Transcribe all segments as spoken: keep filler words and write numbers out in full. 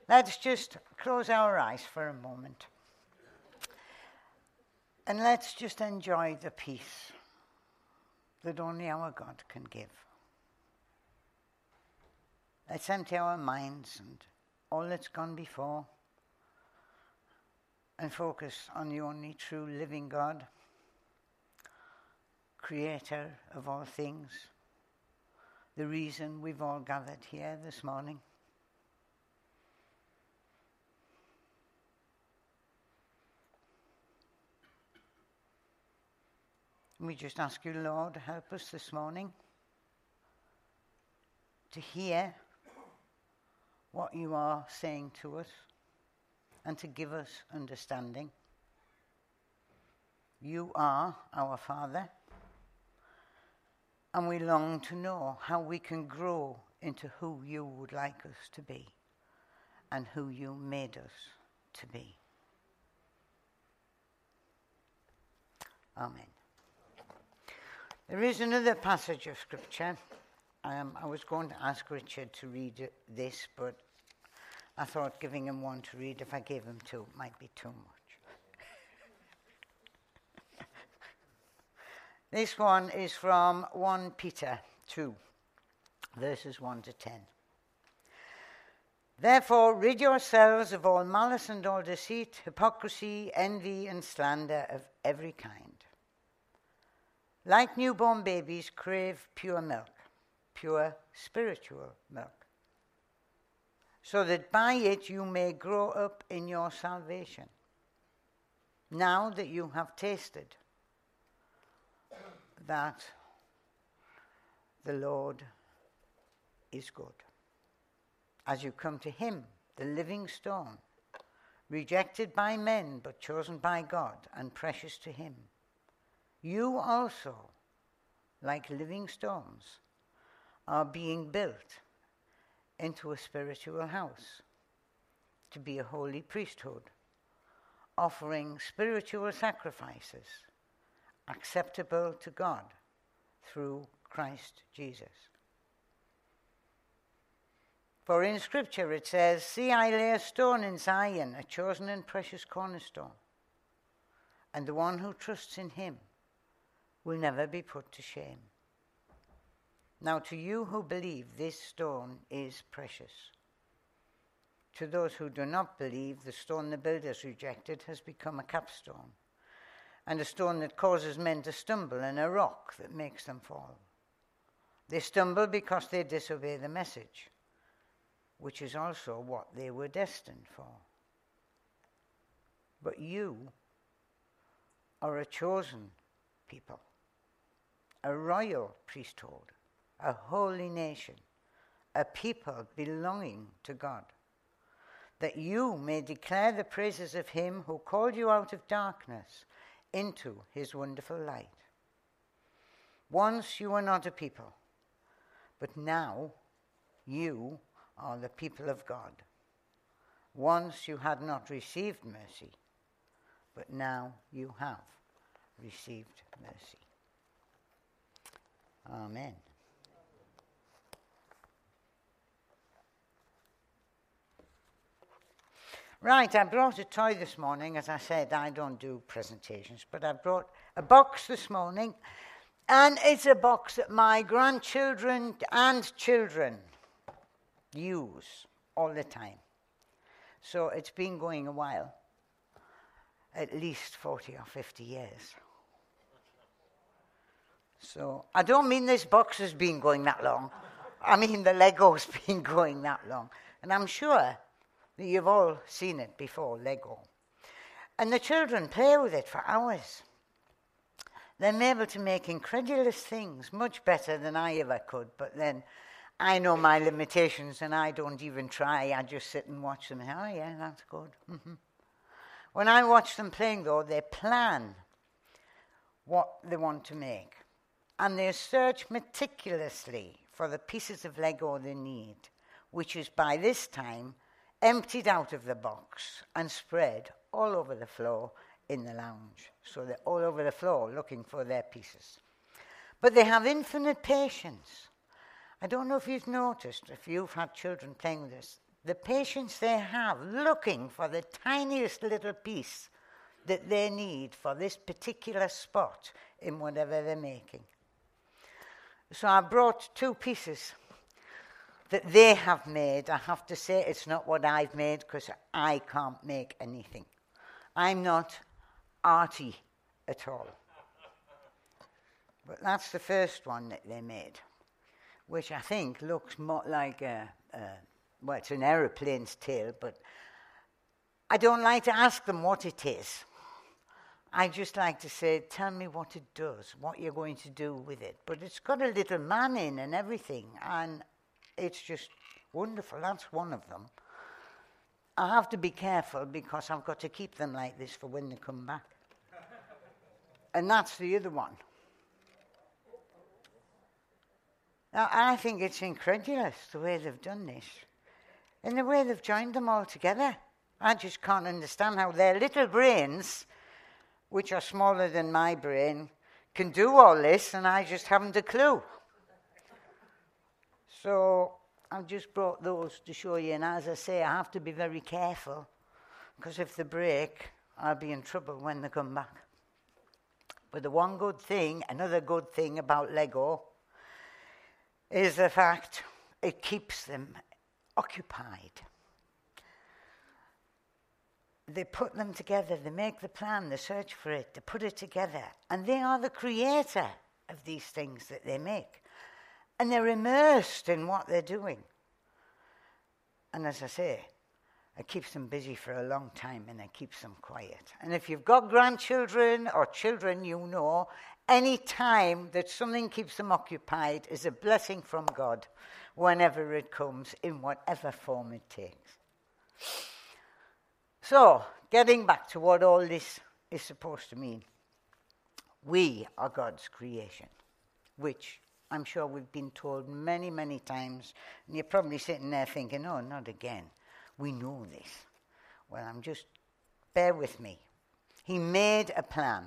Let's just close our eyes for a moment. And let's just enjoy the peace that only our God can give. Let's empty our minds and all that's gone before and focus on the only true living God, creator of all things, the reason we've all gathered here this morning. We just ask you, Lord, to help us this morning to hear what you are saying to us and to give us understanding. You are our Father, and we long to know how we can grow into who you would like us to be and who you made us to be. Amen. There is another passage of Scripture. Um, I was going to ask Richard to read this, but I thought giving him one to read, if I gave him two, it might be too much. This one is from First Peter two, verses one to ten. Therefore, rid yourselves of all malice and all deceit, hypocrisy, envy, and slander of every kind. Like newborn babies, crave pure milk, pure spiritual milk, so that by it you may grow up in your salvation, now that you have tasted that the Lord is good. As you come to him, the living stone, rejected by men but chosen by God and precious to him, you also, like living stones, are being built into a spiritual house to be a holy priesthood, offering spiritual sacrifices acceptable to God through Christ Jesus. For in Scripture it says, "See, I lay a stone in Zion, a chosen and precious cornerstone, and the one who trusts in him will never be put to shame." Now to you who believe, this stone is precious. To those who do not believe, the stone the builders rejected has become a capstone, and a stone that causes men to stumble, and a rock that makes them fall. They stumble because they disobey the message, which is also what they were destined for. But you are a chosen people, a royal priesthood, a holy nation, a people belonging to God, that you may declare the praises of him who called you out of darkness into his wonderful light. Once you were not a people, but now you are the people of God. Once you had not received mercy, but now you have received mercy. Amen. Right, I brought a toy this morning. As I said, I don't do presentations, but I brought a box this morning, and it's a box that my grandchildren and children use all the time. So it's been going a while, at least forty or fifty years. So I don't mean this box has been going that long. I mean the Lego's been going that long. And I'm sure that you've all seen it before, Lego. And the children play with it for hours. They're able to make incredulous things, much better than I ever could. But then I know my limitations and I don't even try. I just sit and watch them. Oh yeah, that's good. Mm-hmm. When I watch them playing though, they plan what they want to make. And they search meticulously for the pieces of Lego they need, which is by this time emptied out of the box and spread all over the floor in the lounge. So they're all over the floor looking for their pieces. But they have infinite patience. I don't know if you've noticed, if you've had children playing with this, the patience they have looking for the tiniest little piece that they need for this particular spot in whatever they're making. So I brought two pieces that they have made. I have to say it's not what I've made because I can't make anything. I'm not arty at all. But that's the first one that they made, which I think looks more like a, a well, it's an aeroplane's tail, but I don't like to ask them what it is. I just like to say, tell me what it does, what you're going to do with it. But it's got a little man in and everything, and it's just wonderful. That's one of them. I have to be careful because I've got to keep them like this for when they come back. And that's the other one. Now, I think it's incredulous the way they've done this. And the way they've joined them all together. I just can't understand how their little brains, which are smaller than my brain, can do all this, and I just haven't a clue. So I've just brought those to show you, and as I say, I have to be very careful, because if they break, I'll be in trouble when they come back. But the one good thing, another good thing about Lego, is the fact it keeps them occupied. They put them together, they make the plan, they search for it, they put it together, and they are the creator of these things that they make. And they're immersed in what they're doing. And as I say, it keeps them busy for a long time and it keeps them quiet. And if you've got grandchildren or children, you know, any time that something keeps them occupied is a blessing from God whenever it comes, in whatever form it takes. So, getting back to what all this is supposed to mean. We are God's creation, which I'm sure we've been told many, many times, and you're probably sitting there thinking, oh, not again. We know this. Well, I'm just, bear with me. He made a plan.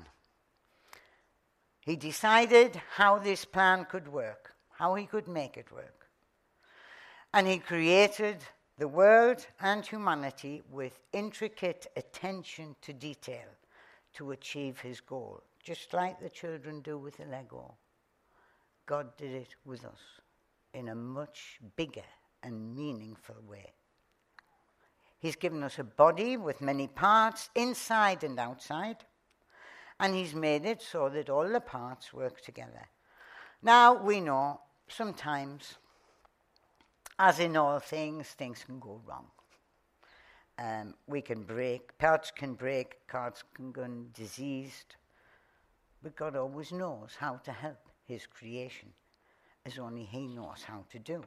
He decided how this plan could work, how he could make it work. And he created the world and humanity with intricate attention to detail to achieve his goal, just like the children do with the Lego. God did it with us in a much bigger and meaningful way. He's given us a body with many parts, inside and outside, and he's made it so that all the parts work together. Now, we know sometimes, as in all things, things can go wrong. Um, we can break, parts can break, parts can go diseased, but God always knows how to help his creation, as only he knows how to do.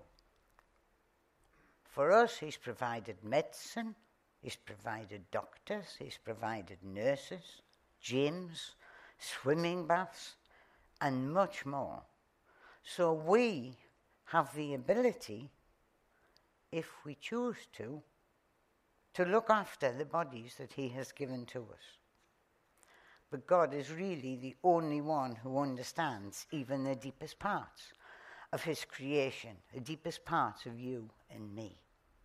For us, he's provided medicine, he's provided doctors, he's provided nurses, gyms, swimming baths, and much more. So we have the ability, if we choose to, to look after the bodies that he has given to us. But God is really the only one who understands even the deepest parts of his creation, the deepest parts of you and me.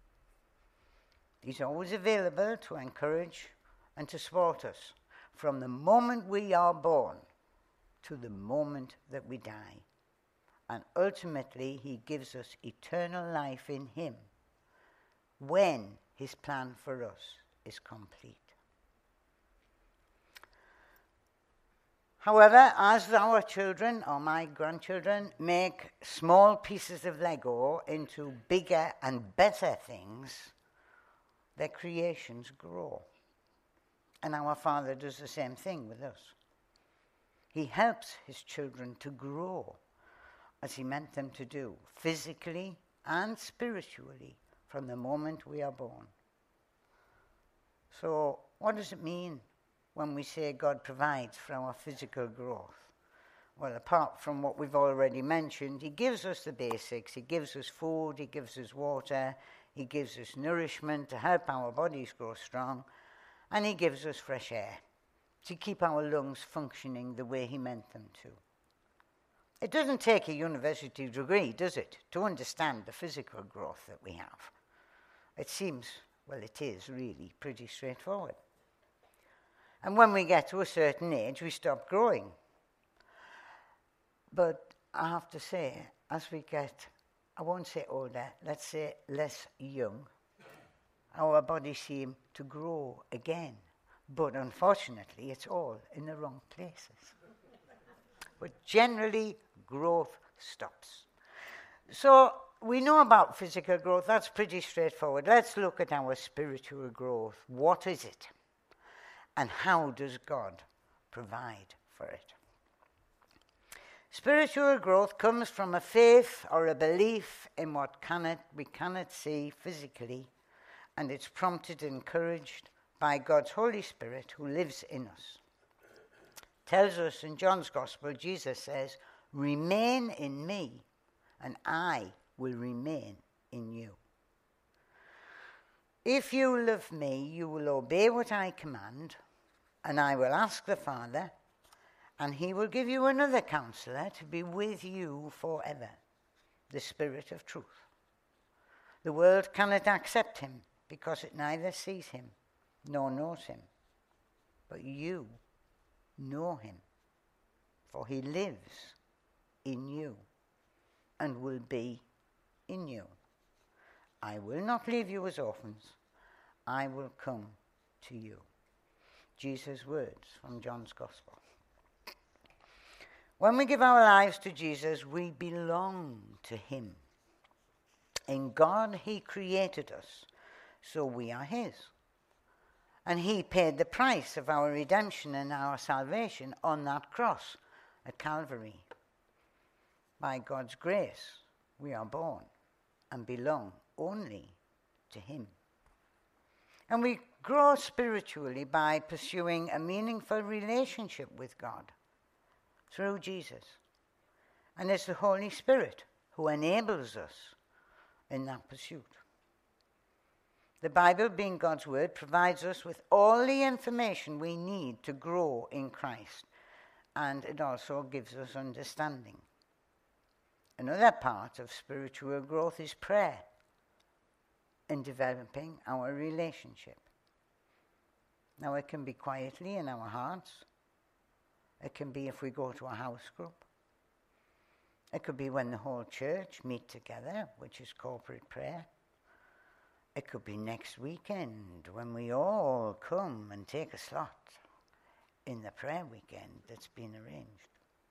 He's always available to encourage and to support us from the moment we are born to the moment that we die. And ultimately, he gives us eternal life in him when his plan for us is complete. However, as our children or my grandchildren make small pieces of Lego into bigger and better things, their creations grow. And our Father does the same thing with us. He helps his children to grow as he meant them to do, physically and spiritually, from the moment we are born. So, what does it mean when we say God provides for our physical growth? Well, apart from what we've already mentioned, he gives us the basics. He gives us food, he gives us water, he gives us nourishment to help our bodies grow strong, and he gives us fresh air to keep our lungs functioning the way he meant them to. It doesn't take a university degree, does it, to understand the physical growth that we have. It seems, well, it is really pretty straightforward. And when we get to a certain age, we stop growing. But I have to say, as we get, I won't say older, let's say less young, our bodies seem to grow again. But unfortunately, it's all in the wrong places. But generally, growth stops. So we know about physical growth. That's pretty straightforward. Let's look at our spiritual growth. What is it? And how does God provide for it? Spiritual growth comes from a faith or a belief in what cannot, we cannot see physically, and it's prompted and encouraged by God's Holy Spirit who lives in us. Tells us in John's Gospel, Jesus says, "Remain in me, and I will remain in you. If you love me, you will obey what I command, and I will ask the Father, and he will give you another counselor to be with you forever, the Spirit of truth. The world cannot accept him because it neither sees him nor knows him. But you know him, for he lives in you and will be in you. I will not leave you as orphans. I will come to you." Jesus' words from John's Gospel. When we give our lives to Jesus, we belong to him. In God, he created us, so we are his. And he paid the price of our redemption and our salvation on that cross at Calvary. By God's grace, we are born and belong only to him. And we grow spiritually by pursuing a meaningful relationship with God through Jesus. And it's the Holy Spirit who enables us in that pursuit. The Bible, being God's word, provides us with all the information we need to grow in Christ, and it also gives us understanding. Another part of spiritual growth is prayer in developing our relationship. Now, it can be quietly in our hearts. It can be if we go to a house group. It could be when the whole church meet together, which is corporate prayer. It could be next weekend when we all come and take a slot in the prayer weekend that's been arranged.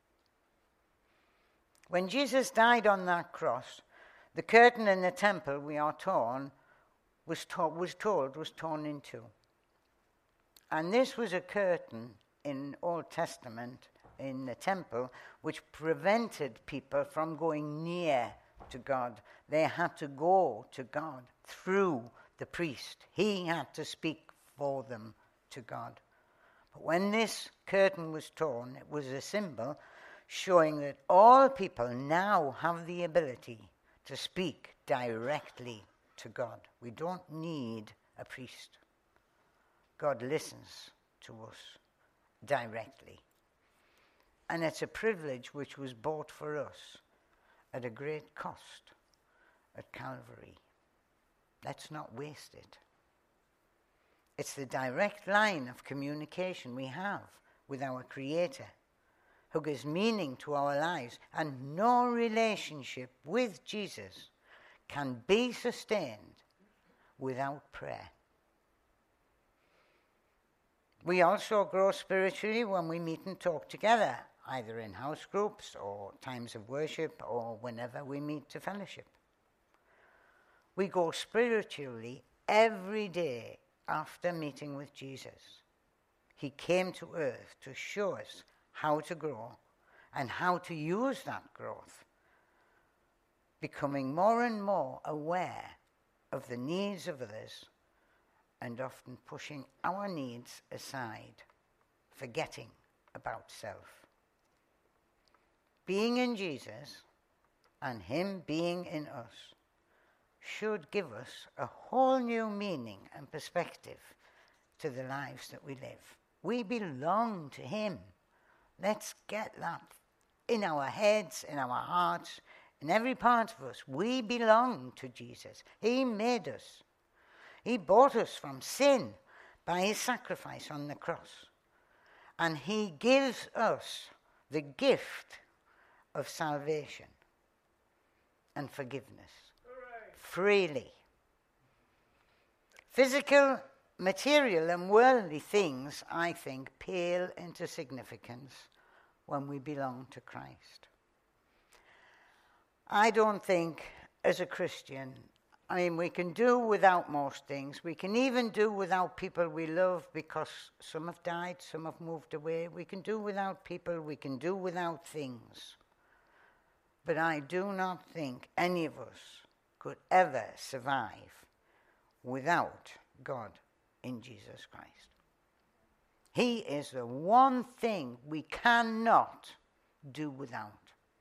When Jesus died on that cross, the curtain in the temple, we are torn, was, to- was told was torn in two. And this was a curtain in Old Testament, in the temple, which prevented people from going near to God. They had to go to God through the priest. He had to speak for them to God. But when this curtain was torn, it was a symbol showing that all people now have the ability to speak directly to God. We don't need a priest. God listens to us directly. And it's a privilege which was bought for us at a great cost at Calvary. Let's not waste it. It's the direct line of communication we have with our Creator, who gives meaning to our lives, and no relationship with Jesus can be sustained without prayer. We also grow spiritually when we meet and talk together, either in house groups or times of worship or whenever we meet to fellowship. We grow spiritually every day after meeting with Jesus. He came to earth to show us how to grow and how to use that growth, becoming more and more aware of the needs of others and often pushing our needs aside, forgetting about self. Being in Jesus and him being in us should give us a whole new meaning and perspective to the lives that we live. We belong to him. Let's get that in our heads, in our hearts, in every part of us. We belong to Jesus. He made us. He bought us from sin by his sacrifice on the cross. And he gives us the gift of salvation and forgiveness. Hooray. Freely. Physical, material and worldly things, I think, pale into significance when we belong to Christ. I don't think, as a Christian, I mean, we can do without most things. We can even do without people we love because some have died, some have moved away. We can do without people, we can do without things. But I do not think any of us could ever survive without God in Jesus Christ. He is the one thing we cannot do without.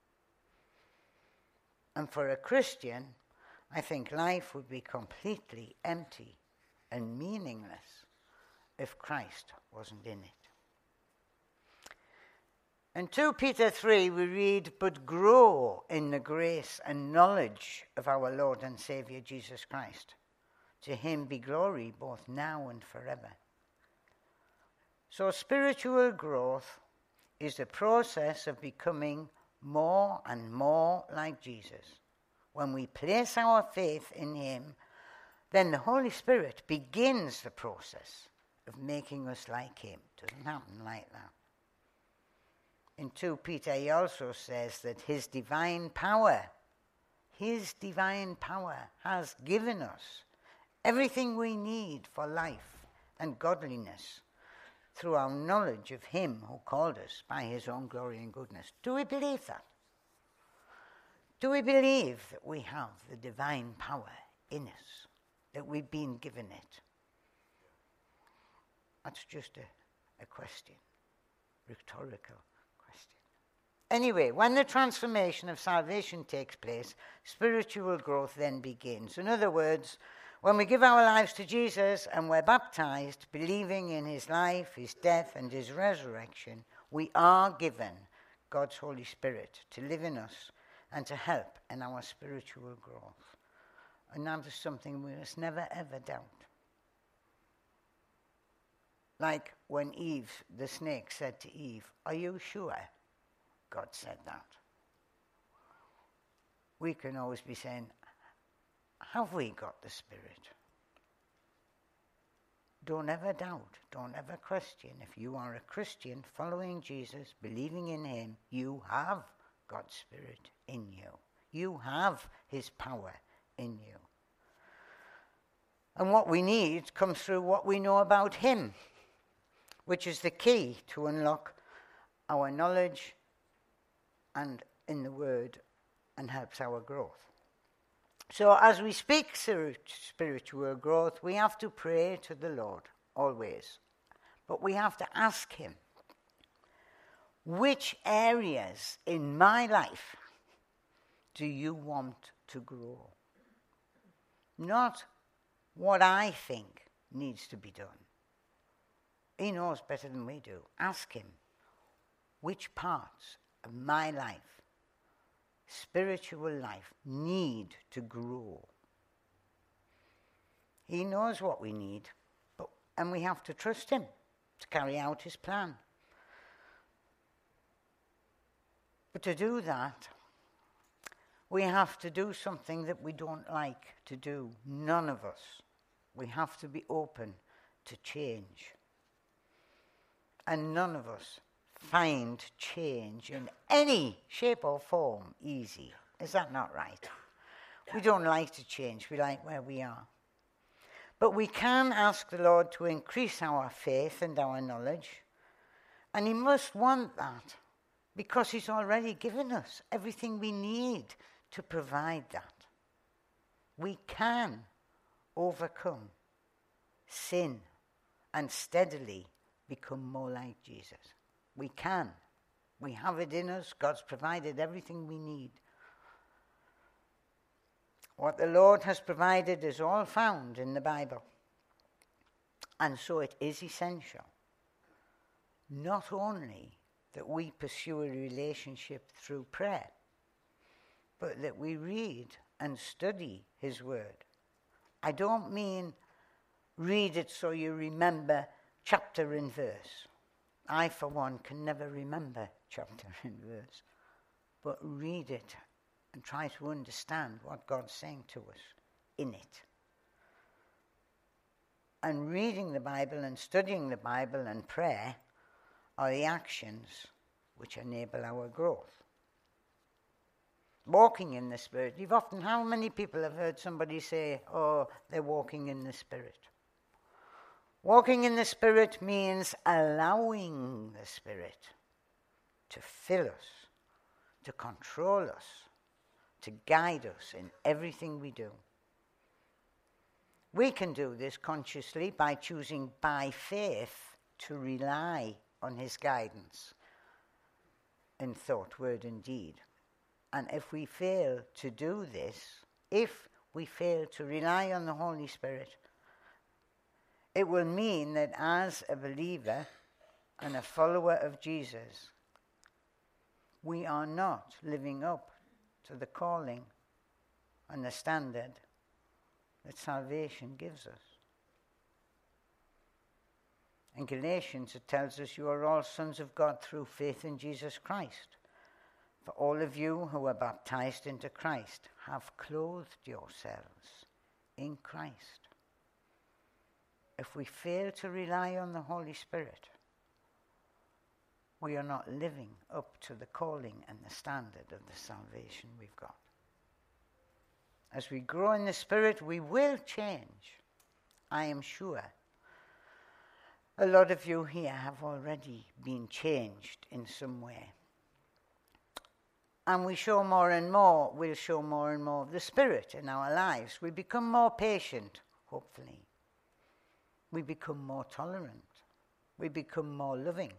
And for a Christian, I think life would be completely empty and meaningless if Christ wasn't in it. In two Peter three we read, "But grow in the grace and knowledge of our Lord and Saviour Jesus Christ. To him be glory both now and forever." So spiritual growth is the process of becoming more and more like Jesus. When we place our faith in him, then the Holy Spirit begins the process of making us like him. It doesn't happen like that. In two Peter he also says that his divine power, his divine power has given us everything we need for life and godliness through our knowledge of him who called us by his own glory and goodness. Do we believe that? Do we believe that we have the divine power in us, that we've been given it? That's just a, a question, rhetorical question. Anyway, when the transformation of salvation takes place, spiritual growth then begins. In other words, when we give our lives to Jesus and we're baptized, believing in his life, his death, and his resurrection, we are given God's Holy Spirit to live in us and to help in our spiritual growth. And that is something we must never ever doubt. Like when Eve, the snake, said to Eve, "Are you sure God said that?" We can always be saying, have we got the Spirit? Don't ever doubt, don't ever question. If you are a Christian following Jesus, believing in him, you have God's Spirit in you. You have his power in you. And what we need comes through what we know about him, which is the key to unlock our knowledge and in the word and helps our growth. So as we speak spiritual growth, we have to pray to the Lord always. But we have to ask him, which areas in my life do you want to grow? Not what I think needs to be done. He knows better than we do. Ask him, which parts of my life, spiritual life, need to grow? He knows what we need, but, and we have to trust him to carry out his plan. But to do that, we have to do something that we don't like to do. None of us. We have to be open to change. And none of us find change in any shape or form easy. Is that not right? We don't like to change. We like where we are. But we can ask the Lord to increase our faith and our knowledge. And he must want that, because he's already given us everything we need to provide that. We can overcome sin and steadily become more like Jesus. We can. We have it in us. God's provided everything we need. What the Lord has provided is all found in the Bible. And so it is essential, not only that we pursue a relationship through prayer, but that we read and study his word. I don't mean read it so you remember chapter and verse. I, for one, can never remember chapter and verse. But read it and try to understand what God's saying to us in it. And reading the Bible and studying the Bible and prayer are the actions which enable our growth. Walking in the Spirit. You've often, how many people have heard somebody say, oh, they're walking in the Spirit? Walking in the Spirit means allowing the Spirit to fill us, to control us, to guide us in everything we do. We can do this consciously by choosing by faith to rely on his guidance in thought, word, and deed. And if we fail to do this, if we fail to rely on the Holy Spirit, it will mean that as a believer and a follower of Jesus, we are not living up to the calling and the standard that salvation gives us. In Galatians, it tells us you are all sons of God through faith in Jesus Christ. For all of you who are baptized into Christ have clothed yourselves in Christ. If we fail to rely on the Holy Spirit, we are not living up to the calling and the standard of the salvation we've got. As we grow in the Spirit, we will change, I am sure. A lot of you here have already been changed in some way. And we show more and more, we'll show more and more of the Spirit in our lives. We become more patient, hopefully. We become more tolerant. We become more loving.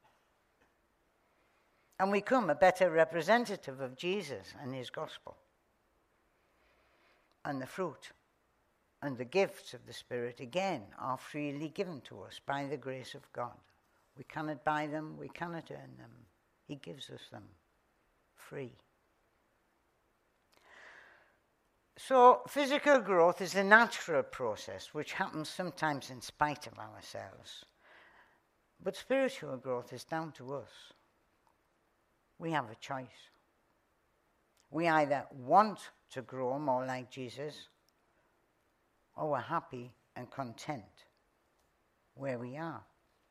And we become a better representative of Jesus and his gospel. And the fruit and the gifts of the Spirit, again, are freely given to us by the grace of God. We cannot buy them, we cannot earn them. He gives us them free. So, physical growth is a natural process which happens sometimes in spite of ourselves. But spiritual growth is down to us. We have a choice. We either want to grow more like Jesus, or we're happy and content where we are.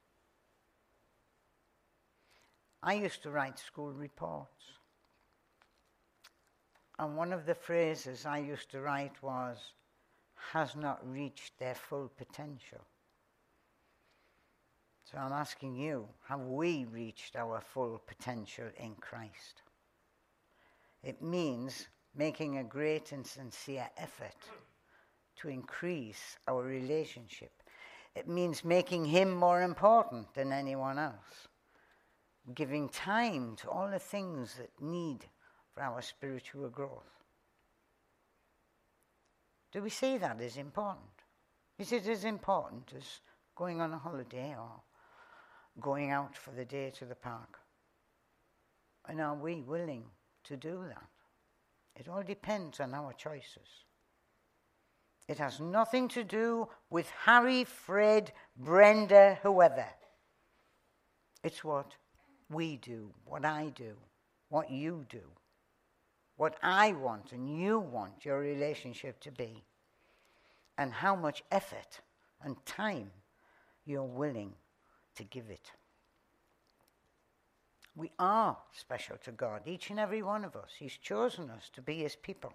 I used to write school reports. And one of the phrases I used to write was, has not reached their full potential. So I'm asking you, have we reached our full potential in Christ? It means making a great and sincere effort to increase our relationship. It means making him more important than anyone else. Giving time to all the things that need for our spiritual growth. Do we see that as important? Is it as important as going on a holiday or going out for the day to the park? And are we willing to do that? It all depends on our choices. It has nothing to do with Harry, Fred, Brenda, whoever. It's what we do, what I do, what you do, what I want and you want your relationship to be, and how much effort and time you're willing to give it. We are special to God, each and every one of us. He's chosen us to be his people.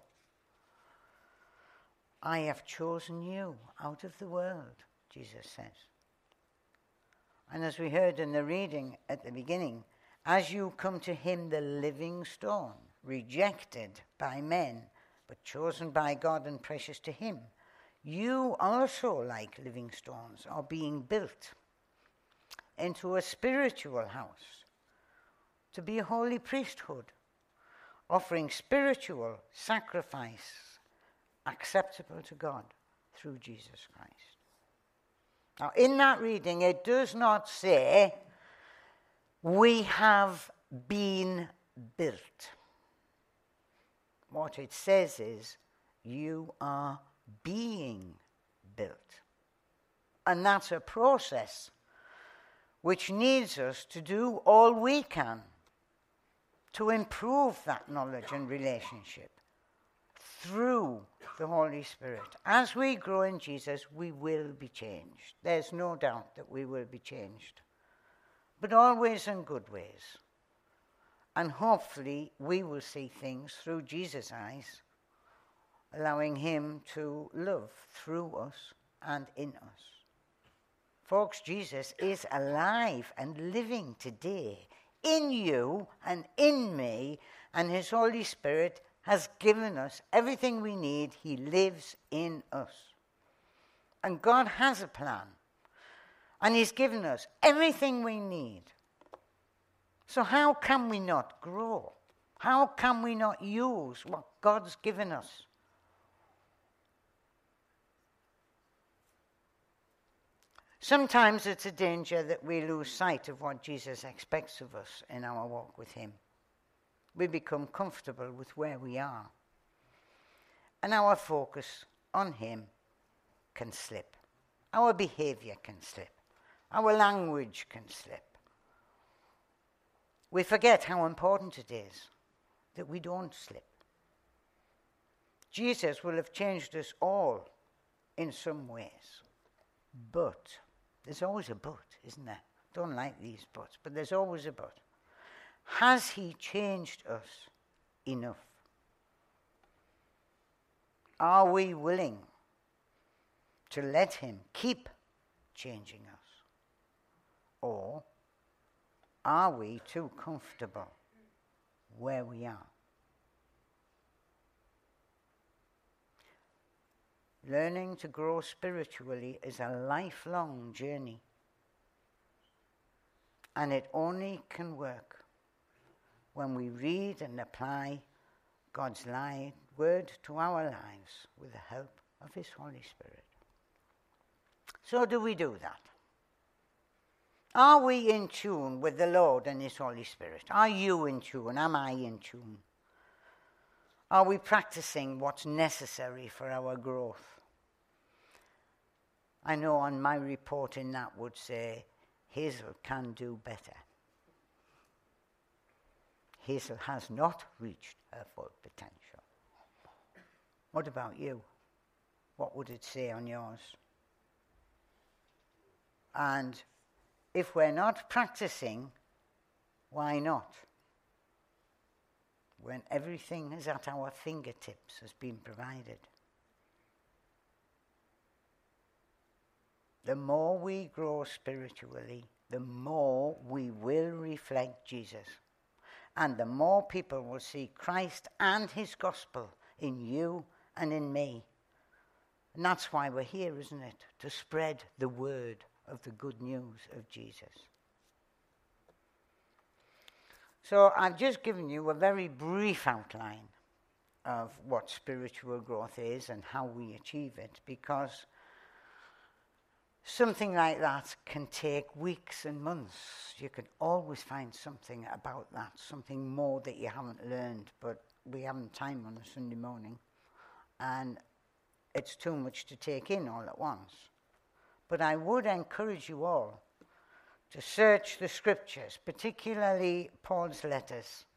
I have chosen you out of the world, Jesus says. And as we heard in the reading at the beginning, as you come to him, the living stone, rejected by men, but chosen by God and precious to him, you also, like living stones, are being built into a spiritual house, to be a holy priesthood, offering spiritual sacrifice acceptable to God through Jesus Christ. Now, in that reading, it does not say, we have been built. What it says is, you are being built. And that's a process which needs us to do all we can to improve that knowledge and relationship through the Holy Spirit. As we grow in Jesus, we will be changed. There's no doubt that we will be changed. But always in good ways. And hopefully we will see things through Jesus' eyes, allowing him to love through us and in us. Folks, Jesus is alive and living today in you and in me, and his Holy Spirit has given us everything we need. He lives in us. And God has a plan. And he's given us everything we need. So how can we not grow? How can we not use what God's given us? Sometimes it's a danger that we lose sight of what Jesus expects of us in our walk with him. We become comfortable with where we are. And our focus on him can slip. Our behavior can slip. Our language can slip. We forget how important it is that we don't slip. Jesus will have changed us all in some ways. But, there's always a but, isn't there? Don't like these buts, but there's always a but. Has he changed us enough? Are we willing to let him keep changing us? Or are we too comfortable where we are? Learning to grow spiritually is a lifelong journey. And it only can work when we read and apply God's li- word to our lives with the help of his Holy Spirit. So do we do that? Are we in tune with the Lord and his Holy Spirit? Are you in tune? Am I in tune? Are we practicing what's necessary for our growth? I know on my report in that would say, Hazel can do better. Hazel has not reached her full potential. What about you? What would it say on yours? And if we're not practicing, why not? When everything is at our fingertips has been provided. The more we grow spiritually, the more we will reflect Jesus. And the more people will see Christ and his gospel in you and in me. And that's why we're here, isn't it? To spread the word of the good news of Jesus. So I've just given you a very brief outline of what spiritual growth is and how we achieve it, because something like that can take weeks and months. You can always find something about that, something more that you haven't learned, but we haven't time on a Sunday morning. And it's too much to take in all at once. But I would encourage you all to search the scriptures, particularly Paul's letters,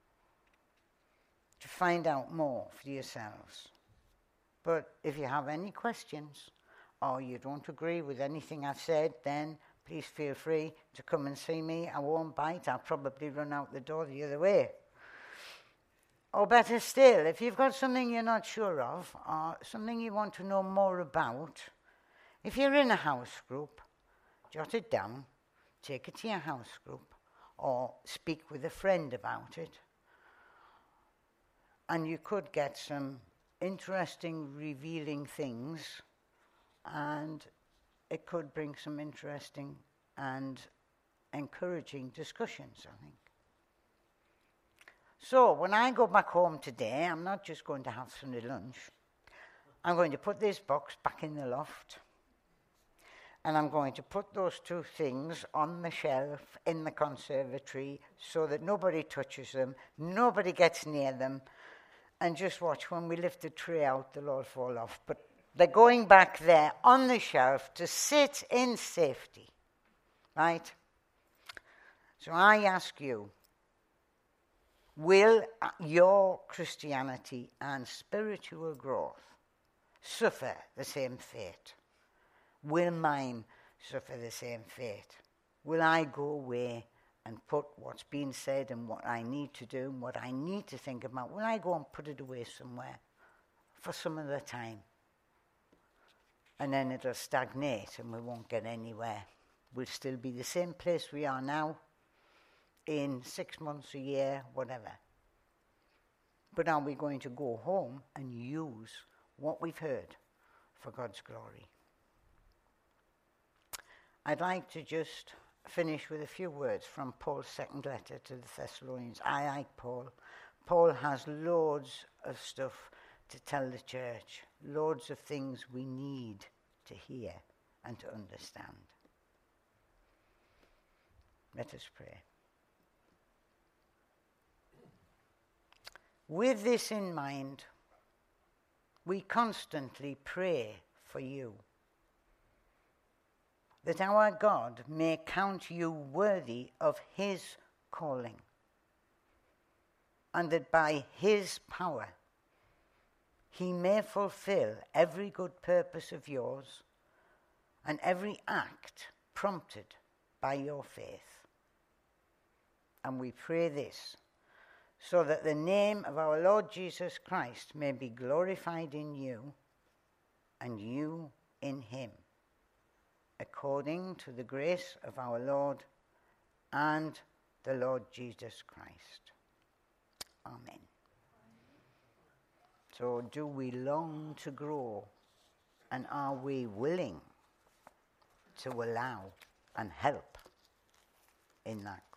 to find out more for yourselves. But if you have any questions, or you don't agree with anything I've said, then please feel free to come and see me. I won't bite. I'll probably run out the door the other way. Or better still, if you've got something you're not sure of, or something you want to know more about, if you're in a house group, jot it down, take it to your house group, or speak with a friend about it. And you could get some interesting, revealing things, and it could bring some interesting and encouraging discussions, I think. So when I go back home today, I'm not just going to have Sunday lunch. I'm going to put this box back in the loft, and I'm going to put those two things on the shelf in the conservatory so that nobody touches them, nobody gets near them, and just watch when we lift the tray out, they'll all fall off. But They're going back there on the shelf to sit in safety, right? So I ask you, will your Christianity and spiritual growth suffer the same fate? Will mine suffer the same fate? Will I go away and put what's been said and what I need to do and what I need to think about, will I go and put it away somewhere for some other time? And then it'll stagnate and we won't get anywhere. We'll still be the same place we are now in six months, a year, whatever. But are we going to go home and use what we've heard for God's glory? I'd like to just finish with a few words from Paul's second letter to the Thessalonians. I like Paul. Paul has loads of stuff to tell the church, loads of things we need to hear and to understand. Let us pray. With this in mind, we constantly pray for you, that our God may count you worthy of his calling, and that by his power he may fulfill every good purpose of yours and every act prompted by your faith. And we pray this, so that the name of our Lord Jesus Christ may be glorified in you and you in him, according to the grace of our Lord and the Lord Jesus Christ. Amen. So do we long to grow, and are we willing to allow and help in that growth?